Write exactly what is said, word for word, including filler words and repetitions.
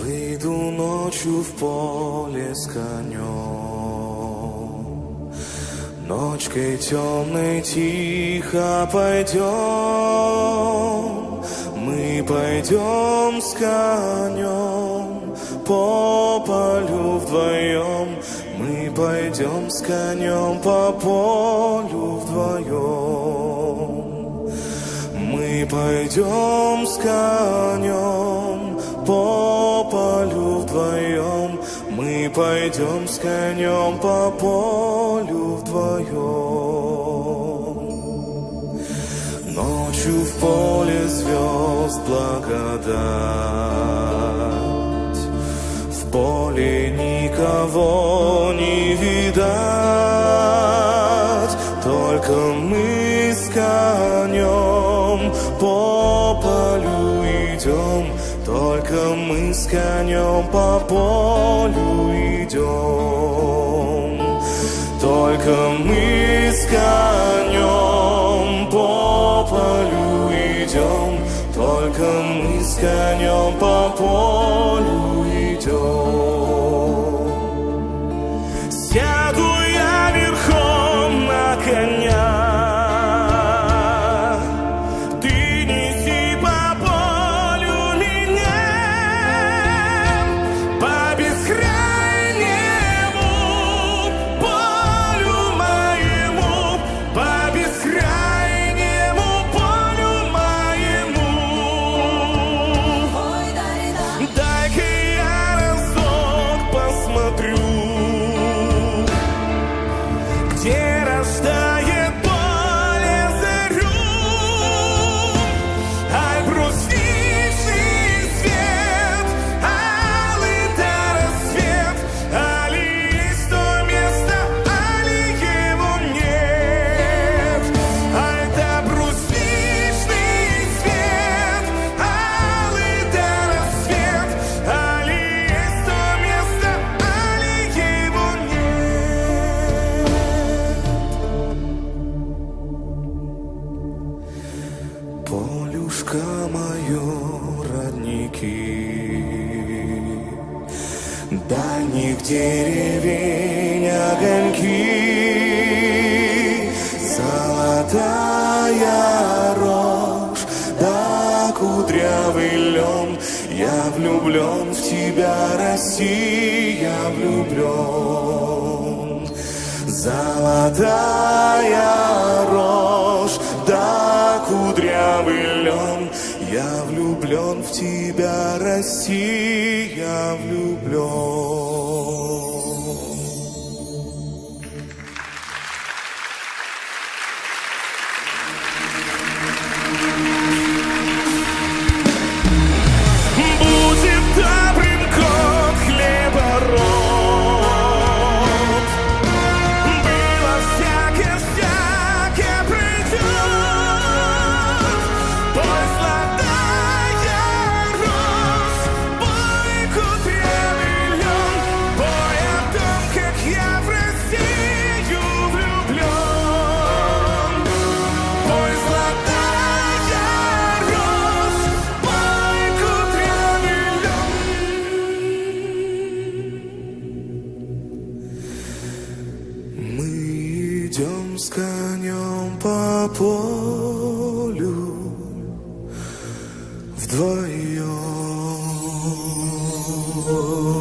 Выйду ночью в поле с конем, ночкой темной тихо пойдем. Мы пойдем с конем по полю вдвоем. Мы пойдем с конем по полю вдвоем. Мы пойдем с конем по полю вдвоем. Мы пойдем с конем по полю вдвоем. Ночью в поле звезд благодать, в поле никого не видать, только мы с конем по полю идем. Только мы с конем по полю идем. Только мы с конем по полю идем. Только мы с конем по полю идем. Сяду я верхом на коня, полюшка мое, родники дальних деревень огоньки, золотая рожь да кудрявый лен. Я влюблен в тебя, Россия, влюблен. Золотая рожь да кудрявый лен. Я влюблен в тебя, Россия, влюблен. Идем с конем по полю вдвоем.